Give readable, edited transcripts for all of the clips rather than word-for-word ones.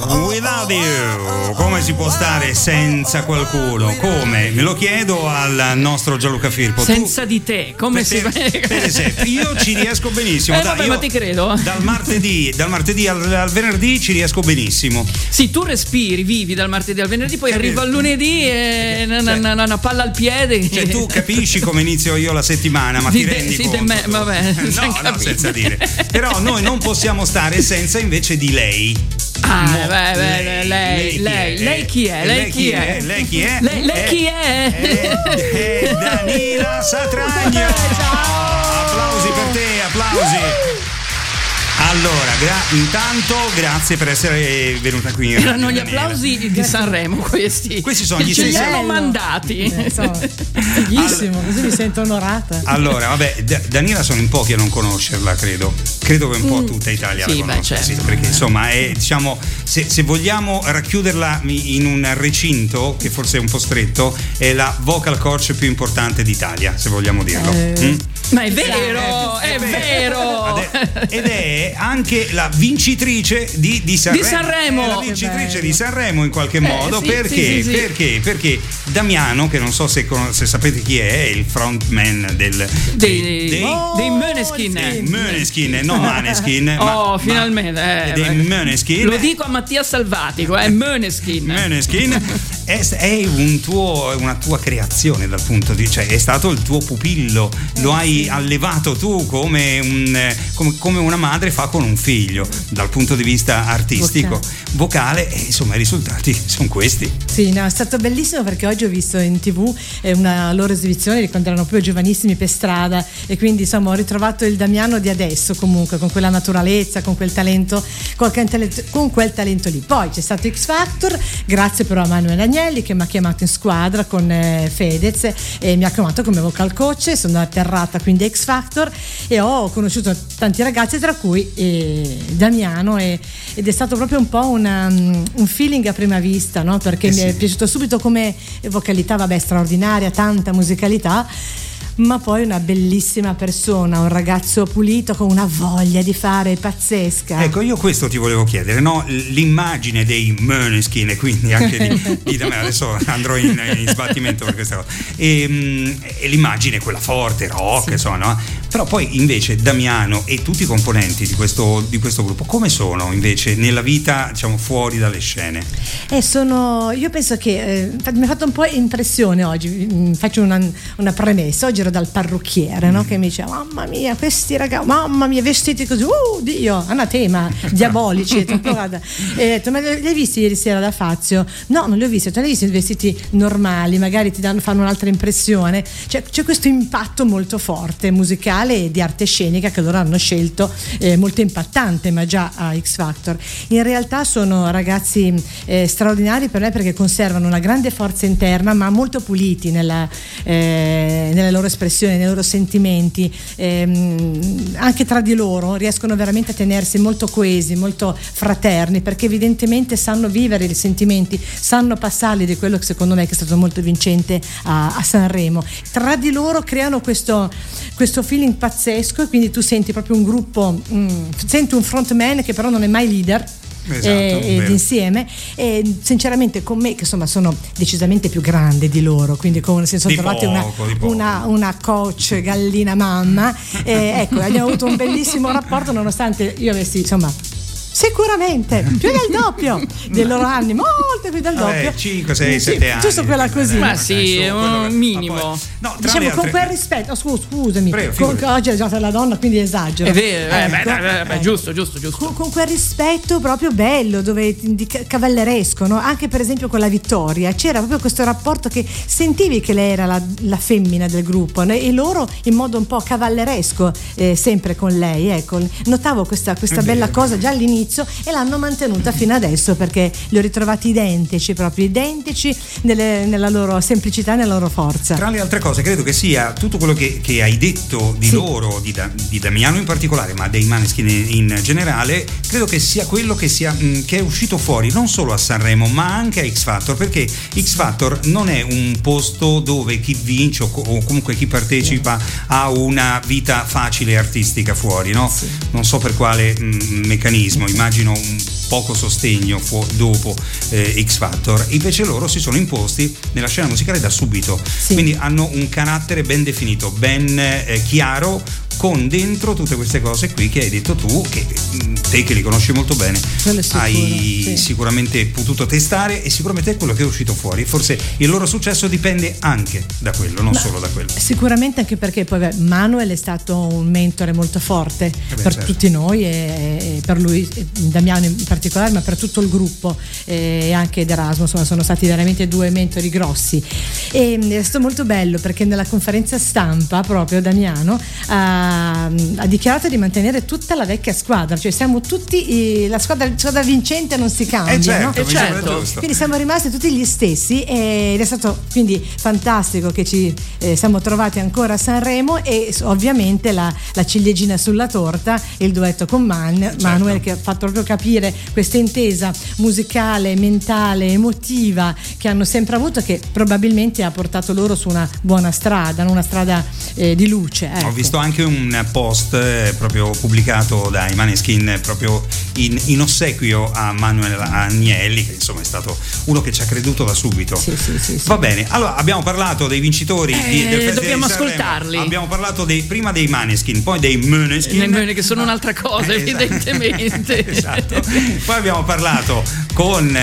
Without You. Come si può stare senza qualcuno? Come? Me lo chiedo al nostro Gianluca Firpo. Senza di te, come si fa? Per esempio, io ci riesco benissimo. Vabbè, ma ti credo. Dal martedì al venerdì ci riesco benissimo. Sì, tu respiri, vivi dal martedì al venerdì, poi arriva al lunedì e una palla al piede. Cioè, tu capisci come inizio io la settimana, ma ti rendi conto? Vabbè, no, senza dire. Però noi non possiamo stare senza invece di lei. Lei chi è? Lei chi è? È Danila Satragno. Applausi per te, applausi. Allora, intanto grazie per essere venuta qui. Erano gli applausi di Sanremo questi. Questi sono gli ce li hanno mandati. Bellissimo, così mi sento onorata. Allora, vabbè, Danila sono in pochi a non conoscerla, credo che un po' tutta Italia la conosce, certo. Sì, perché insomma è, diciamo, se vogliamo racchiuderla in un recinto che forse è un po' stretto, è la vocal coach più importante d'Italia, se vogliamo dirlo. Ma è vero, è vero. Ed è anche la vincitrice di Sanremo. È la vincitrice di Sanremo in qualche modo, perché Damiano, che non so se sapete chi è il frontman dei Måneskin, non Maneskin. Finalmente. Dei Måneskin. Lo dico a Mattia Salvatico, è Måneskin. È una tua creazione dal punto di, cioè è stato il tuo pupillo, lo hai allevato tu come una madre fa con un figlio dal punto di vista artistico, vocale, e insomma i risultati sono questi. Sì, no, è stato bellissimo perché oggi ho visto in TV una loro esibizione di quando erano proprio giovanissimi per strada, e quindi insomma ho ritrovato il Damiano di adesso, comunque con quella naturalezza, con quel talento, con quel talento lì. Poi c'è stato X Factor, grazie però a Manuel Agnelli che mi ha chiamato in squadra con Fedez e mi ha chiamato come vocal coach. Sono atterrata quindi a X Factor e ho conosciuto tanti ragazzi, tra cui Damiano, ed è stato proprio un po' un feeling a prima vista, no? Perché mi è piaciuto subito come vocalità, straordinaria, tanta musicalità, ma poi una bellissima persona, un ragazzo pulito con una voglia di fare pazzesca. Ecco, io questo ti volevo chiedere, no? L'immagine dei Måneskin e quindi anche di Damiano, adesso andrò in sbattimento per questa cosa, e l'immagine quella forte, rock, insomma, no? Però poi invece Damiano e tutti i componenti di questo gruppo come sono invece nella vita, diciamo, fuori dalle scene? Io penso che mi ha fatto un po' impressione oggi, faccio una premessa. Oggi ero dal parrucchiere, no? Che mi diceva: mamma mia, questi ragazzi, mamma mia, vestiti così, Dio, anatema, diabolici. E ho detto: ma li hai visti ieri sera da Fazio? No, non li ho visti. Tu li hai visti vestiti normali, magari fanno un'altra impressione. C'è questo impatto molto forte musicale e di arte scenica che loro hanno scelto, molto impattante, ma già a X Factor. In realtà sono ragazzi straordinari per me, perché conservano una grande forza interna, ma molto puliti nella loro espressione, nei loro sentimenti, anche tra di loro riescono veramente a tenersi molto coesi, molto fraterni, perché evidentemente sanno vivere i sentimenti, sanno passarli, di quello che secondo me è stato molto vincente a Sanremo. Tra di loro creano questo feeling pazzesco, e quindi tu senti proprio un gruppo, senti un frontman che però non è mai leader. Ed insieme, e sinceramente con me, che insomma sono decisamente più grande di loro, quindi si sono trovati una coach gallina mamma, ecco, abbiamo avuto un bellissimo rapporto, nonostante io avessi insomma sicuramente più del doppio dei loro anni, molto più del doppio, 5, 6, 7 anni, giusto quella così, ma sì, è un minimo. No, diciamo con quel rispetto. Scusami, oggi è la giornata della donna, quindi esagero. È vero, giusto. Con quel rispetto proprio bello, di cavalleresco, no? Anche per esempio con la Vittoria c'era proprio questo rapporto che sentivi che lei era la femmina del gruppo, no? E loro in modo un po' cavalleresco, sempre con lei, ecco, notavo questa bella cosa già all'inizio, e l'hanno mantenuta fino adesso, perché li ho ritrovati identici nella loro semplicità, nella loro forza. Tra le altre cose, credo che sia tutto quello che hai detto di loro, di Damiano in particolare, ma dei Måneskin in generale, credo che sia quello che è uscito fuori non solo a Sanremo ma anche a X Factor, perché X Factor non è un posto dove chi vince o comunque chi partecipa ha una vita facile artistica fuori, no? Sì. Non so per quale meccanismo immagino un poco sostegno dopo X Factor. Invece loro si sono imposti nella scena musicale da subito, quindi hanno un carattere ben definito, ben chiaro, con dentro tutte queste cose qui che hai detto tu, che te che li conosci molto bene hai sicuramente potuto testare, e sicuramente è quello che è uscito fuori. Forse il loro successo dipende anche da quello, non solo da quello. Sicuramente, anche perché poi Manuel è stato un mentore molto forte per tutti noi, e per lui, Damiano in particolare, ma per tutto il gruppo, e anche ed Erasmo, insomma, sono stati veramente due mentori grossi. E è stato molto bello perché nella conferenza stampa proprio Damiano ha dichiarato di mantenere tutta la vecchia squadra, cioè siamo tutti la squadra vincente non si cambia, no? Certo. Quindi siamo rimasti tutti gli stessi, ed è stato quindi fantastico che ci siamo trovati ancora a Sanremo, e ovviamente la ciliegina sulla torta, il duetto con Manuel, che ha fatto proprio capire questa intesa musicale, mentale, emotiva che hanno sempre avuto, che probabilmente ha portato loro su una buona strada, una strada di luce. Ecco. Ho visto anche un post proprio pubblicato dai Maneskin proprio in ossequio a Manuel Agnelli, che insomma è stato uno che ci ha creduto da subito. Sì. Va bene, allora abbiamo parlato dei vincitori del Festival dobbiamo di Sanremo. ascoltarli. Abbiamo parlato prima dei Maneskin, poi dei Måneskin, che sono un'altra cosa, evidentemente. Esatto. Poi abbiamo parlato con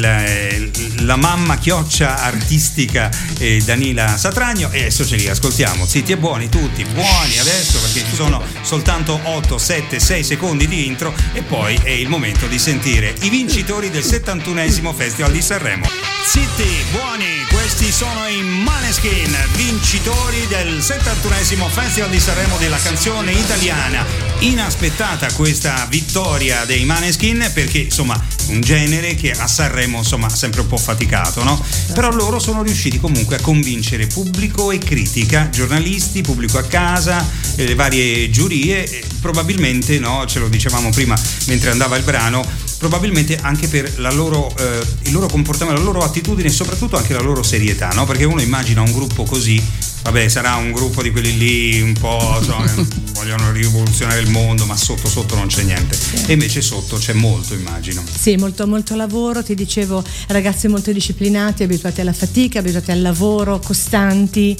la mamma chioccia artistica Danila Satragno, e adesso ce li ascoltiamo zitti e buoni, tutti buoni adesso, perché ci sono soltanto 8, 7, 6 secondi di intro, e poi è il momento di sentire i vincitori del 71esimo Festival di Sanremo. Zitti, buoni, questi sono i Måneskin, vincitori del 71esimo Festival di Sanremo della canzone italiana. Inaspettata questa vittoria dei Måneskin, perché insomma un genere che a Sanremo insomma ha sempre un po' faticato, no? Però loro sono riusciti comunque a convincere pubblico e critica, giornalisti, pubblico a casa, le varie giurie, probabilmente, no, ce lo dicevamo prima mentre andava il brano, probabilmente anche per il loro comportamento, la loro attitudine, e soprattutto anche la loro serietà, no? Perché uno immagina un gruppo così, vabbè, sarà un gruppo di quelli lì un po', insomma, vogliono rivoluzionare il mondo, ma sotto non c'è niente. E invece sotto c'è molto, immagino. Sì, molto lavoro, ti dicevo, ragazzi molto disciplinati, abituati alla fatica, abituati al lavoro, costanti.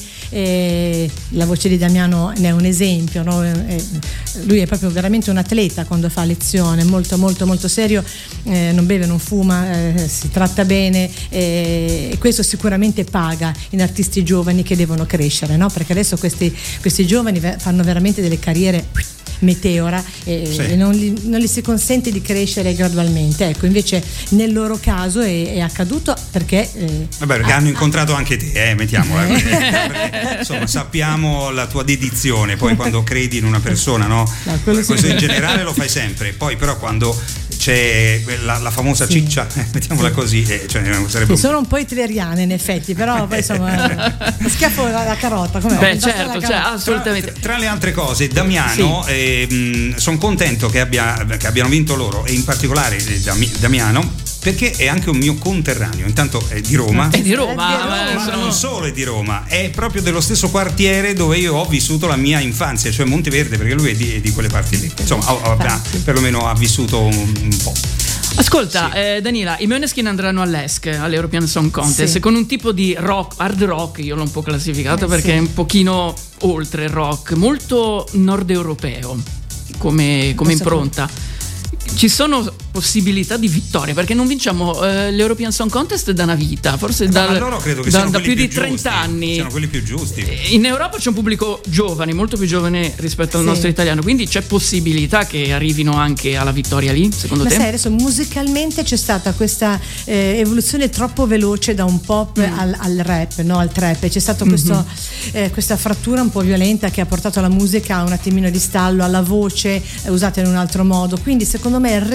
La voce di Damiano ne è un esempio, no? Lui è proprio veramente un atleta quando fa lezione, molto serio, non beve, non fuma, si tratta bene, e questo sicuramente paga in artisti giovani che devono crescere, no? Perché adesso questi giovani fanno veramente delle carriere meteora, e non gli si consente di crescere gradualmente. Ecco, invece nel loro caso è accaduto perché perché hanno incontrato anche te, mettiamola così, perché, insomma, sappiamo la tua dedizione, poi quando credi in una persona, no? Questo in generale lo fai sempre, poi però quando c'è la famosa ciccia, mettiamola così, sarebbe sono un po' hitleriane in effetti, però poi insomma lo schiaffo alla carota, com'è? Certo, assolutamente. Tra le altre cose, Damiano, sono contento che abbiano vinto loro, e in particolare Damiano, perché è anche un mio conterraneo. Intanto è di Roma. Ma non solo è di Roma, è proprio dello stesso quartiere dove io ho vissuto la mia infanzia, cioè Monteverde, perché lui è di quelle parti lì. Insomma, perlomeno ha vissuto un po'. Ascolta, Danila, i Måneskin andranno all'ESC, all'European Song Contest, con un tipo di rock, hard rock, io l'ho un po' classificato perché è un pochino oltre il rock, molto nord europeo come impronta. Ci sono possibilità di vittoria, perché non vinciamo l'European Song Contest da una vita, forse loro credo che da più di 30 anni. Siano quelli più giusti. In Europa c'è un pubblico giovane, molto più giovane rispetto al nostro italiano, quindi c'è possibilità che arrivino anche alla vittoria lì, secondo te? Sai, adesso musicalmente c'è stata questa evoluzione troppo veloce da un pop al rap, no? Al trap. C'è stata questa frattura un po' violenta che ha portato la musica a un attimino di stallo, alla voce usata in un altro modo. Quindi secondo me il recupero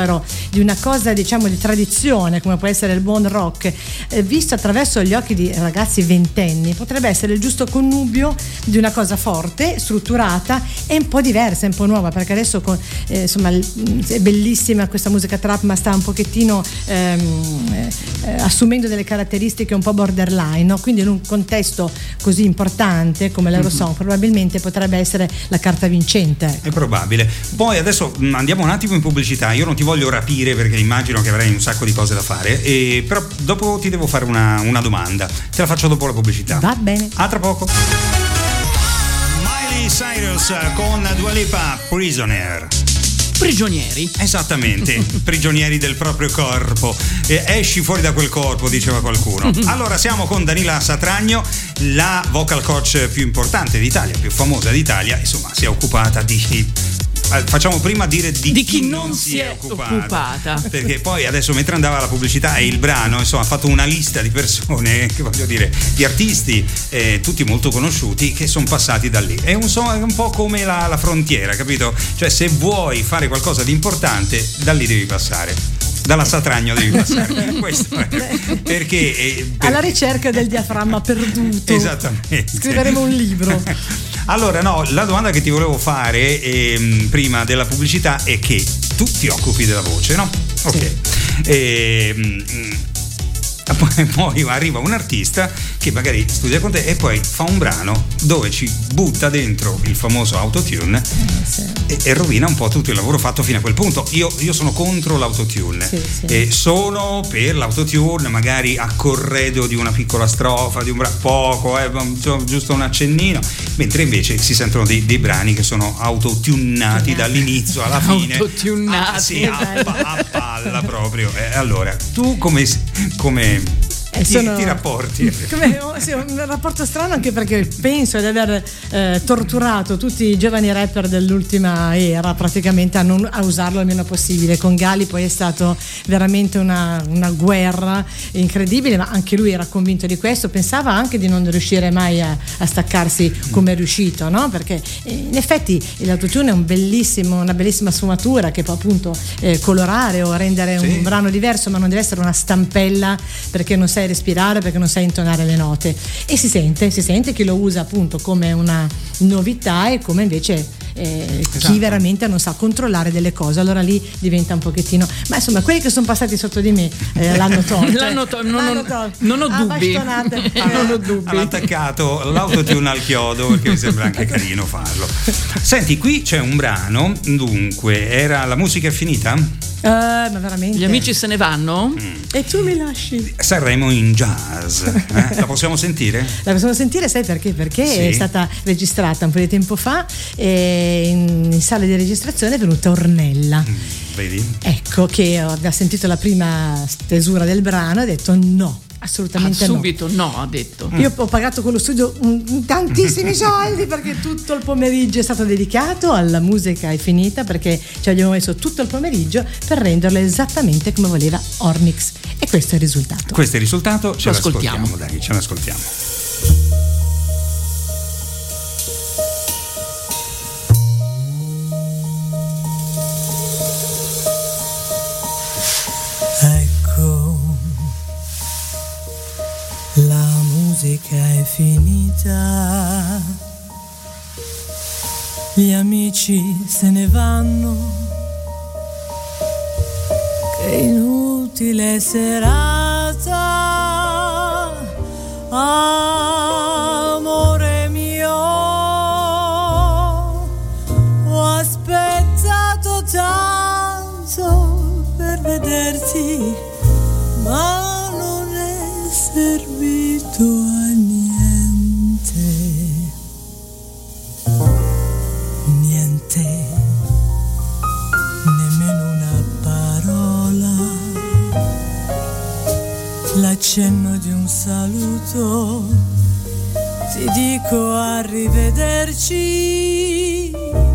recupero di una cosa, diciamo, di tradizione come può essere il buon rock, visto attraverso gli occhi di ragazzi ventenni, potrebbe essere il giusto connubio di una cosa forte, strutturata e un po' diversa, un po' nuova, perché adesso insomma è bellissima questa musica trap, ma sta un pochettino assumendo delle caratteristiche un po' borderline, no? Quindi in un contesto così importante come l'Eurosong probabilmente potrebbe essere la carta vincente. È probabile. Poi adesso andiamo un attimo in pubblicità. Io non ti voglio rapire perché immagino che avrai un sacco di cose da fare, però dopo ti devo fare una domanda. Te la faccio dopo la pubblicità. Va bene. A tra poco. Miley Cyrus con Dua Lipa, Prisoner. Prigionieri. Esattamente, prigionieri del proprio corpo. Esci fuori da quel corpo, diceva qualcuno. Allora siamo con Danila Satragno, la vocal coach più importante d'Italia, più famosa d'Italia. Insomma, si è occupata facciamo prima dire di chi non si è occupata, perché poi adesso mentre andava la pubblicità e il brano, insomma, ha fatto una lista di persone, che voglio dire, di artisti tutti molto conosciuti che sono passati da lì. È un po' come la frontiera, capito? Cioè, se vuoi fare qualcosa di importante, da lì devi passare. Dalla Satragno devi passare. Questo è perché alla ricerca del diaframma perduto. Esattamente. Scriveremo un libro. Allora, no, la domanda che ti volevo fare prima della pubblicità è che tu ti occupi della voce, no? Ok. Sì. Poi arriva un artista che magari studia con te e poi fa un brano dove ci butta dentro il famoso autotune e rovina un po' tutto il lavoro fatto fino a quel punto. Io sono contro l'autotune, e sono per l'autotune magari a corredo di una piccola strofa, di un poco, giusto un accennino, mentre invece si sentono dei brani che sono autotunati dall'inizio alla fine. Autotunati. Sì, a palla proprio. Allora, tu come ti rapporti? Sì, un rapporto strano, anche perché penso di aver torturato tutti i giovani rapper dell'ultima era praticamente a usarlo il meno possibile. Con Gali poi è stato veramente una guerra incredibile, ma anche lui era convinto di questo, pensava anche di non riuscire mai a staccarsi come è riuscito, no? Perché in effetti l'autotune è una bellissima sfumatura che può appunto colorare o rendere un brano diverso, ma non deve essere una stampella perché non sai respirare, perché non sai intonare le note, e si sente chi lo usa appunto come una novità e come invece chi veramente non sa controllare delle cose, allora lì diventa un pochettino, ma insomma quelli che sono passati sotto di me l'hanno tolto. Non ho dubbi. Non ho dubbi. Hanno attaccato l'autotune al chiodo, perché mi sembra anche carino farlo. Senti, qui c'è un brano, dunque, era La musica è finita? Ma veramente gli amici se ne vanno e tu mi lasci. Sanremo in jazz, la possiamo sentire? La possiamo sentire, sai perché? Perché è stata registrata un po' di tempo fa e in sala di registrazione è venuta Ornella. Vedi? Ecco, che aveva sentito la prima stesura del brano e ha detto no, assolutamente subito no, ha detto. Io ho pagato quello studio tantissimi soldi perché tutto il pomeriggio è stato dedicato alla musica è finita, perché ci abbiamo messo tutto il pomeriggio per renderlo esattamente come voleva Ornix, e questo è il risultato. Questo è il risultato, ce l'ascoltiamo, dai, ce l'ascoltiamo. La musica è finita, gli amici se ne vanno, che inutile serata, amore mio, ho aspettato tanto per vederti, ma non è servito a niente, nemmeno una parola, l'accenno di un saluto, ti dico arrivederci,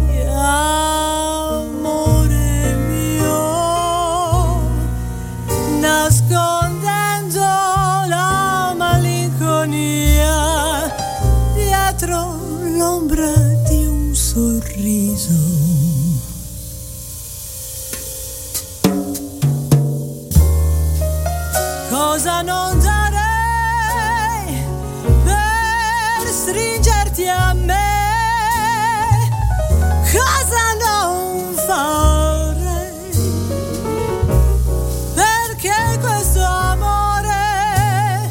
amore mio, nascondendo la malinconia dietro l'ombra di un sorriso. cosa non darei per stringerti a me, cosa non farei perché questo amore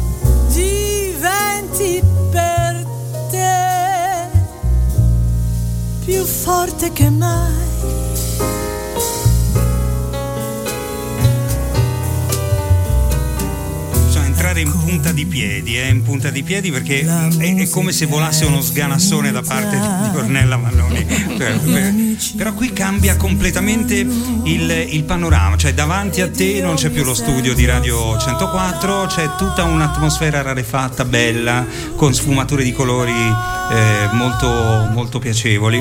diventi per te più forte che mai. In punta di piedi perché è come se volasse uno sganassone da parte di Ornella Vanoni. Però qui cambia completamente il panorama, cioè davanti a te non c'è più lo studio di Radio 104, c'è tutta un'atmosfera rarefatta, bella, con sfumature di colori molto, molto piacevoli.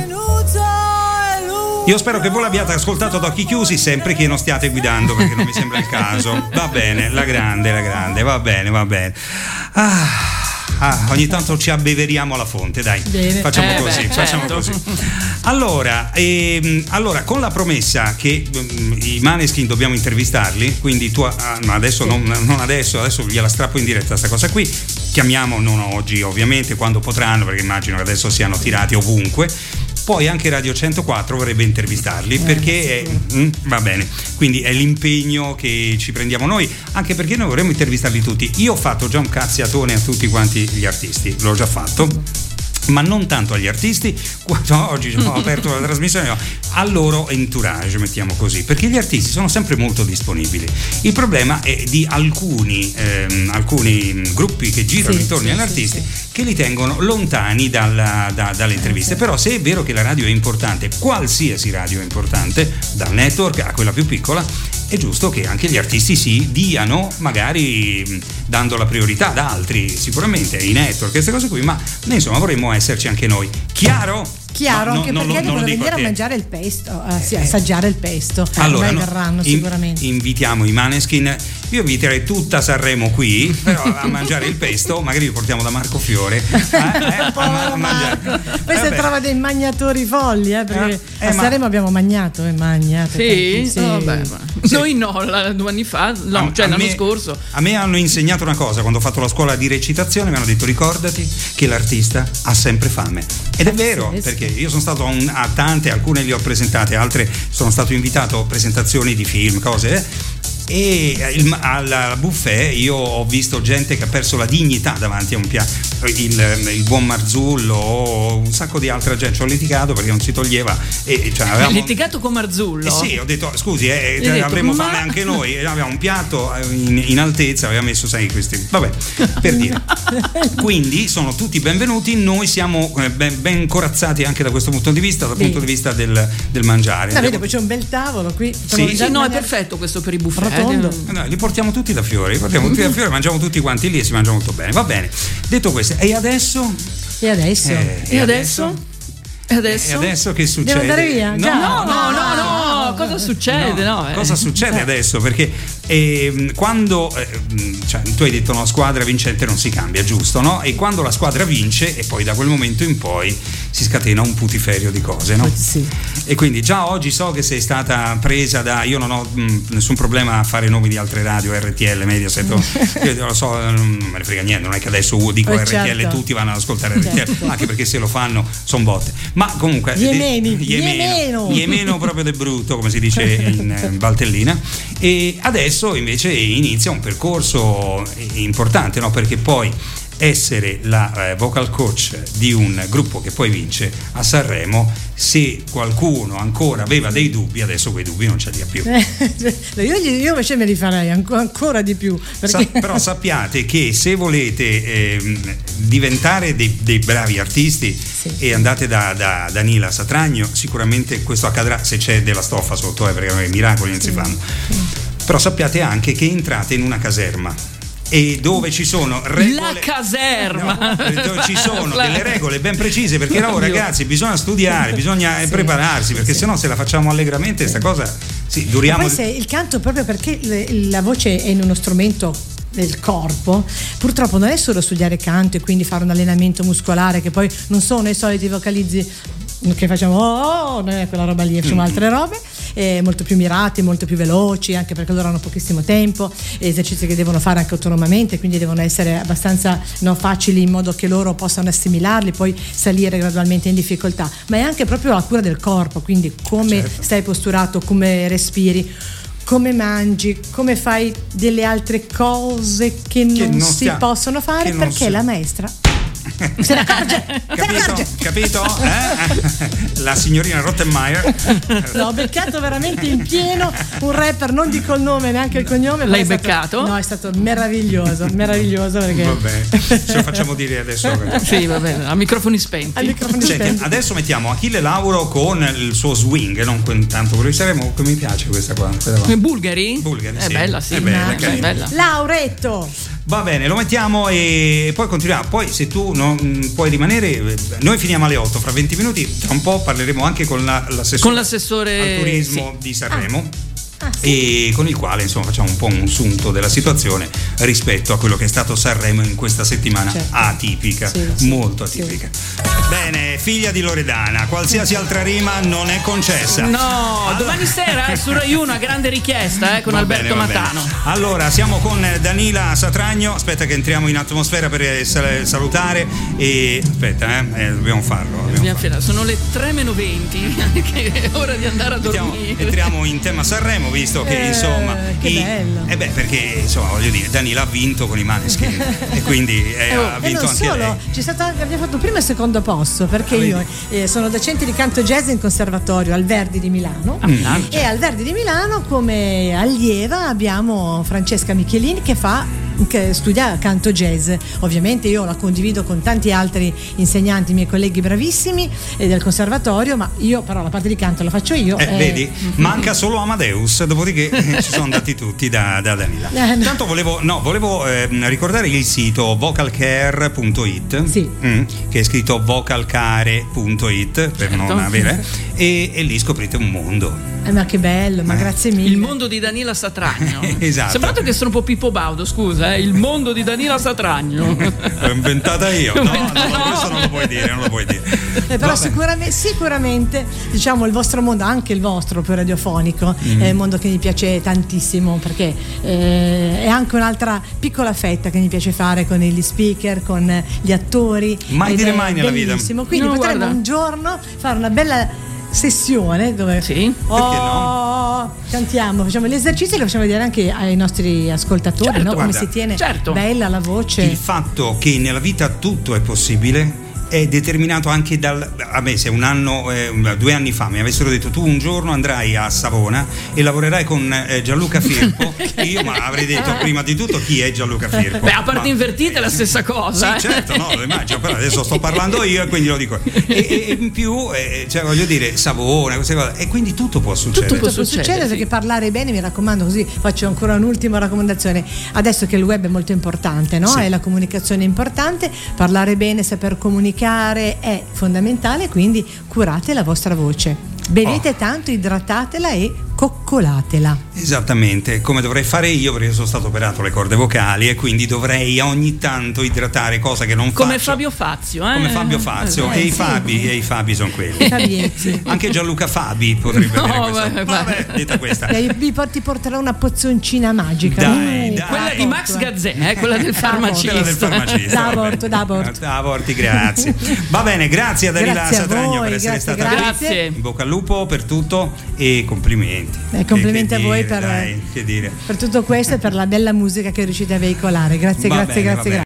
Io spero che voi l'abbiate ascoltato ad occhi chiusi, sempre che non stiate guidando, perché non mi sembra il caso. Va bene, la grande, va bene. Ogni tanto ci abbeveriamo alla fonte, dai. Bene. Facciamo così. Allora, con la promessa che i Maneskin dobbiamo intervistarli, quindi tu adesso non adesso gliela strappo in diretta sta cosa qui. Chiamiamo, non oggi ovviamente, quando potranno, perché immagino che adesso siano tirati ovunque. Poi anche Radio 104 vorrebbe intervistarli perché va bene, quindi è l'impegno che ci prendiamo noi, anche perché noi vorremmo intervistarli tutti. Io ho fatto già un cazziatone a tutti quanti gli artisti, l'ho già fatto, ma non tanto agli artisti. Oggi ho aperto la trasmissione a loro entourage, mettiamo così, perché gli artisti sono sempre molto disponibili. Il problema è di alcuni gruppi che girano intorno agli artisti che li tengono lontani dalle interviste. Però se è vero che la radio è importante, qualsiasi radio è importante, dal network a quella più piccola, è giusto che anche gli artisti si diano, magari dando la priorità ad altri, sicuramente i network, queste cose qui, ma insomma vorremmo esserci anche noi. Chiaro, anche perché devono venire a mangiare il pesto, assaggiare il pesto. Allora verranno sicuramente. Invitiamo i Maneskin. Io inviterei tutta Sanremo qui, però a mangiare il pesto, magari vi portiamo da Marco Fiore a mangiare. Poi se trova dei magnatori folli, perché a Sanremo abbiamo magnato. Sì? Vabbè, noi no, 2 anni fa, l'anno scorso. A me hanno insegnato una cosa quando ho fatto la scuola di recitazione, mi hanno detto: ricordati che l'artista ha sempre fame. Ed è vero, perché io sono stato a tante, alcune le ho presentate, altre sono stato invitato a presentazioni di film, cose. E al buffet io ho visto gente che ha perso la dignità davanti a un piatto, il buon Marzullo, un sacco di altra gente. Ci ho litigato perché non si toglieva avevamo litigato con Marzullo? Sì, ho detto scusi, avremo fame anche noi, avevamo un piatto in altezza, aveva messo questi, vabbè, per dire. Quindi sono tutti benvenuti, noi siamo ben corazzati anche da questo punto di vista, dal punto di vista del mangiare. Sapete, poi c'è un bel tavolo qui. È perfetto questo per i buffet. Li portiamo tutti da Fiore, mangiamo tutti quanti lì e si mangia molto bene. Va bene. Detto questo, e adesso che succede? Devo andare via? No, cosa succede? Cosa succede adesso? Perché quando tu hai detto squadra vincente non si cambia, giusto, no? E quando la squadra vince, e poi da quel momento in poi si scatena un putiferio di cose, no? Sì. E quindi già oggi so che sei stata presa io non ho nessun problema a fare nomi di altre radio, RTL, Mediaset, io lo so, non me ne frega niente, non è che adesso dico RTL tutti vanno ad ascoltare RTL, anche perché se lo fanno son botte. Ma comunque Iemeno proprio del brutto, come si dice in Valtellina. E adesso invece inizia un percorso importante, no? Perché poi essere la vocal coach di un gruppo che poi vince a Sanremo, se qualcuno ancora aveva dei dubbi, adesso quei dubbi non ce li ha più. Io invece me li farei ancora di più, perché... Però sappiate che se volete diventare dei bravi artisti, e andate da Danila Satragno, sicuramente questo accadrà se c'è della stoffa sotto, perché miracoli non si fanno. Però sappiate anche che entrate in una caserma, e dove ci sono regole, la caserma, dove ci sono delle regole ben precise, perché ragazzi bisogna studiare, bisogna prepararsi, perché sennò se la facciamo allegramente questa cosa duriamo. Ma poi se il canto, proprio perché la voce è in uno strumento del corpo, purtroppo non è solo studiare canto e quindi fare un allenamento muscolare, che poi non sono i soliti vocalizzi che facciamo non è quella roba lì, facciamo altre robe, molto più mirati, molto più veloci, anche perché loro hanno pochissimo tempo, esercizi che devono fare anche autonomamente, quindi devono essere abbastanza facili in modo che loro possano assimilarli, poi salire gradualmente in difficoltà, ma è anche proprio la cura del corpo, quindi come stai posturato, come respiri, come mangi, come fai delle altre cose che non si possono fare perché la maestra se ne accorge. Capito? La signorina Rottenmeier. L'ho beccato veramente in pieno, un rapper, non dico il nome neanche il cognome. L'hai beccato? No, è stato meraviglioso perché vabbè, ce lo facciamo dire adesso. Sì, va bene, a microfoni spenti. Senti, adesso mettiamo Achille Lauro con il suo swing, non tanto quello di Sanremo, che mi piace questa qua. Bulgari? È sì. Bella, sì. È bella. Lauretto. Va bene, lo mettiamo e poi continuiamo. Poi se tu non puoi rimanere, noi finiamo alle 8, fra 20 minuti, tra un po' parleremo anche con l'assessore al turismo di Sanremo. E con il quale insomma facciamo un po' un sunto della situazione rispetto a quello che è stato Sanremo in questa settimana atipica, molto atipica. Bene, figlia di Loredana, qualsiasi altra rima non è concessa. No, domani sera su Rai 1 una grande richiesta con Alberto Matano. Allora siamo con Danila Satragno, aspetta che entriamo in atmosfera per salutare e aspetta, dobbiamo farlo. Sono le 3:20, che è ora di andare a dormire. Entriamo in tema Sanremo, visto che insomma bello. perché insomma voglio dire, Danila ha vinto con i Maneskin e quindi ha vinto non anche solo, lei. c'è stato abbiamo fatto primo e secondo posto perché io sono docente di canto jazz in conservatorio al Verdi di Milano e al Verdi di Milano come allieva abbiamo Francesca Michelini che studia canto jazz. Ovviamente io la condivido con tanti altri insegnanti, miei colleghi bravissimi del conservatorio, ma io però la parte di canto la faccio io. Vedi? Manca solo Amadeus, dopodiché ci sono andati tutti da Danila. Intanto volevo ricordare il sito vocalcare.it, che è scritto vocalcare.it per non avere, e lì scoprite un mondo. Ma che bello, ma grazie mille. Il mondo di Danila Satragno. Esatto. Sembrato che sono un po' Pippo Baudo, scusa, il mondo di Danila Satragno. L'ho inventata io. No, questo non lo puoi dire, però sicuramente diciamo il vostro mondo, anche il vostro più radiofonico, è un mondo che mi piace tantissimo, perché è anche un'altra piccola fetta che mi piace fare con gli speaker, con gli attori. Mai dire mai nella vita. Quindi potremmo un giorno fare una bella sessione dove perché no? Cantiamo, facciamo gli esercizi e lo facciamo vedere anche ai nostri ascoltatori, no? Come si tiene bella la voce. Il fatto che nella vita tutto è possibile è determinato anche a me, se 2 anni fa mi avessero detto tu un giorno andrai a Savona e lavorerai con Gianluca Firpo, io avrei detto prima di tutto chi è Gianluca Firpo. A parte invertite è la stessa cosa. Sì, certo, lo immagino, però adesso sto parlando io e quindi lo dico. E in più, voglio dire, Savona, queste cose, e quindi tutto può succedere. Tutto può succedere, perché parlare bene, mi raccomando, così faccio ancora un'ultima raccomandazione. Adesso che il web è molto importante, no? E la comunicazione è importante, parlare bene, saper comunicare è fondamentale, quindi curate la vostra voce, bevete tanto, idratatela e coccolatela. Esattamente, come dovrei fare io, perché sono stato operato le corde vocali e quindi dovrei ogni tanto idratare, cosa che non faccio. Come Fabio Fazio, Come Fabio Fazio, e i Fabi sono quelli. Anche Gianluca Fabi potrebbe avere questo. Vabbè, detta questa. Ti porterò una pozzoncina magica. Dai. Quella di Max Gazzè, quella del farmacista. Da aborti, grazie. Va bene, grazie a Danila Satragno per essere stata qui. Grazie. In bocca al lupo per tutto e complimenti. Complimenti a voi per tutto questo e per la bella musica che riuscite a veicolare. Grazie.